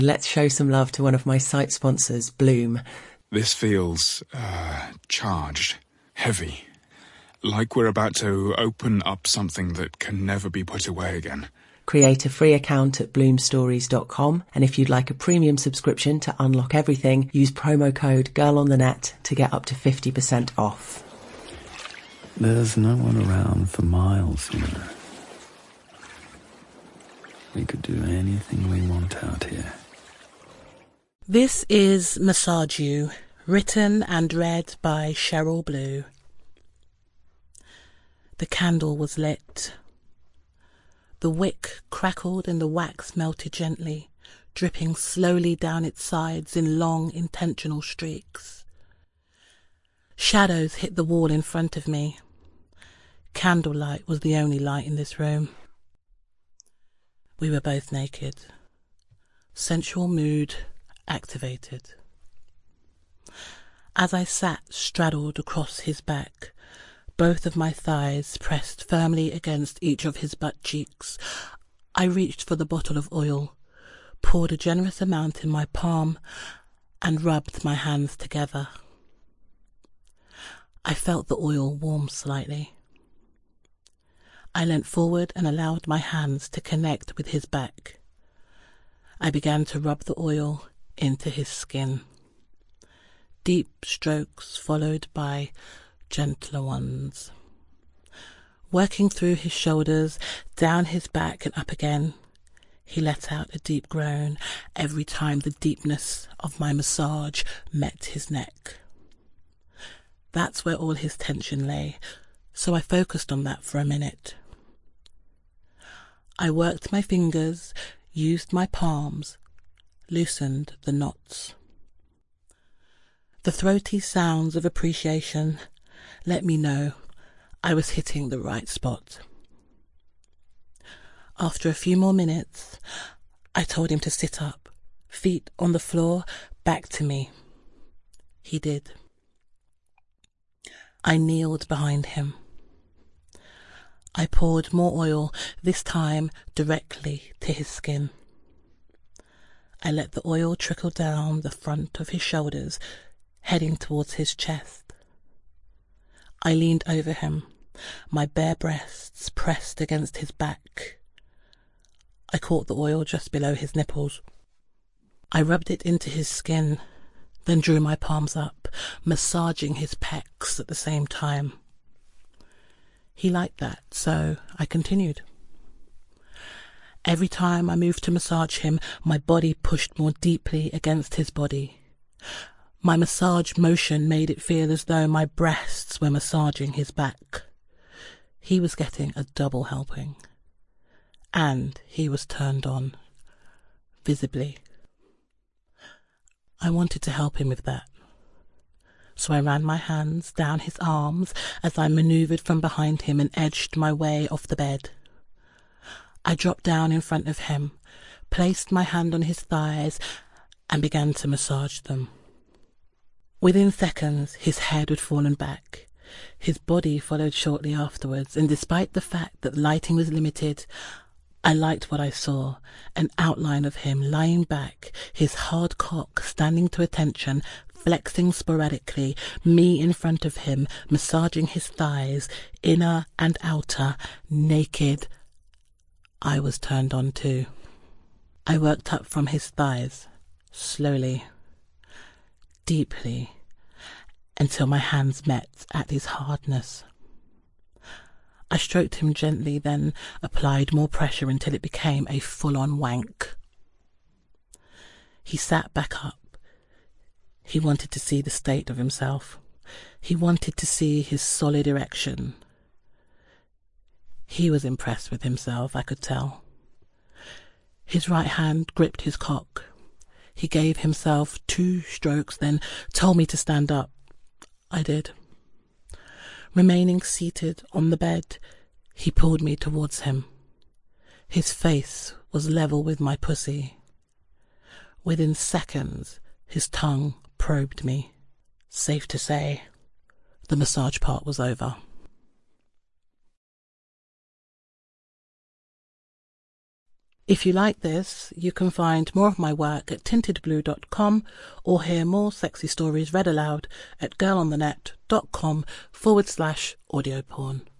Let's show some love to one of my site sponsors, Bloom. This feels, charged, heavy, like we're about to open up something that can never be put away again. Create a free account at bloomstories.com, and if you'd like a premium subscription to unlock everything, use promo code GIRLONTHENET to get up to 50% off. There's no one around for miles, you know. We could do anything we want out here. This is Massage You, written and read by Cheryl Blue. The candle was lit. The wick crackled and the wax melted gently, dripping slowly down its sides in long, intentional streaks. Shadows hit the wall in front of me. Candlelight was the only light in this room. We were both naked. Sensual mood activated. As I sat straddled across his back, both of my thighs pressed firmly against each of his butt cheeks, I reached for the bottle of oil, poured a generous amount in my palm, and rubbed my hands together. I felt the oil warm slightly. I leant forward and allowed my hands to connect with his back. I began to rub the oil into his skin. Deep strokes followed by gentler ones. Working through his shoulders, down his back and up again, he let out a deep groan every time the deepness of my massage met his neck. That's where all his tension lay, so I focused on that for a minute. I worked my fingers, used my palms, loosened the knots. The throaty sounds of appreciation let me know I was hitting the right spot. After a few more minutes, I told him to sit up, feet on the floor, back to me. He did. I kneeled behind him. I poured more oil, this time directly to his skin. I let the oil trickle down the front of his shoulders, heading towards his chest. I leaned over him, my bare breasts pressed against his back. I caught the oil just below his nipples. I rubbed it into his skin, then drew my palms up, massaging his pecs at the same time. He liked that, so I continued. Every time I moved to massage him, my body pushed more deeply against his body. My massage motion made it feel as though my breasts were massaging his back. He was getting a double helping. And he was turned on, visibly. I wanted to help him with that. So I ran my hands down his arms as I manoeuvred from behind him and edged my way off the bed. I dropped down in front of him, placed my hand on his thighs, and began to massage them. Within seconds, his head had fallen back. His body followed shortly afterwards, and despite the fact that lighting was limited, I liked what I saw, an outline of him lying back, his hard cock standing to attention, flexing sporadically, me in front of him, massaging his thighs, inner and outer, naked. I was turned on too. I worked up from his thighs, slowly, deeply, until my hands met at his hardness. I stroked him gently, then applied more pressure until it became a full-on wank. He sat back up. He wanted to see the state of himself. He wanted to see his solid erection. He was impressed with himself, I could tell. His right hand gripped his cock. He gave himself 2 strokes, then told me to stand up. I did. Remaining seated on the bed, he pulled me towards him. His face was level with my pussy. Within seconds, his tongue probed me. Safe to say, the massage part was over. If you like this, you can find more of my work at tintedblue.com or hear more sexy stories read aloud at girlonthenet.com/audio porn.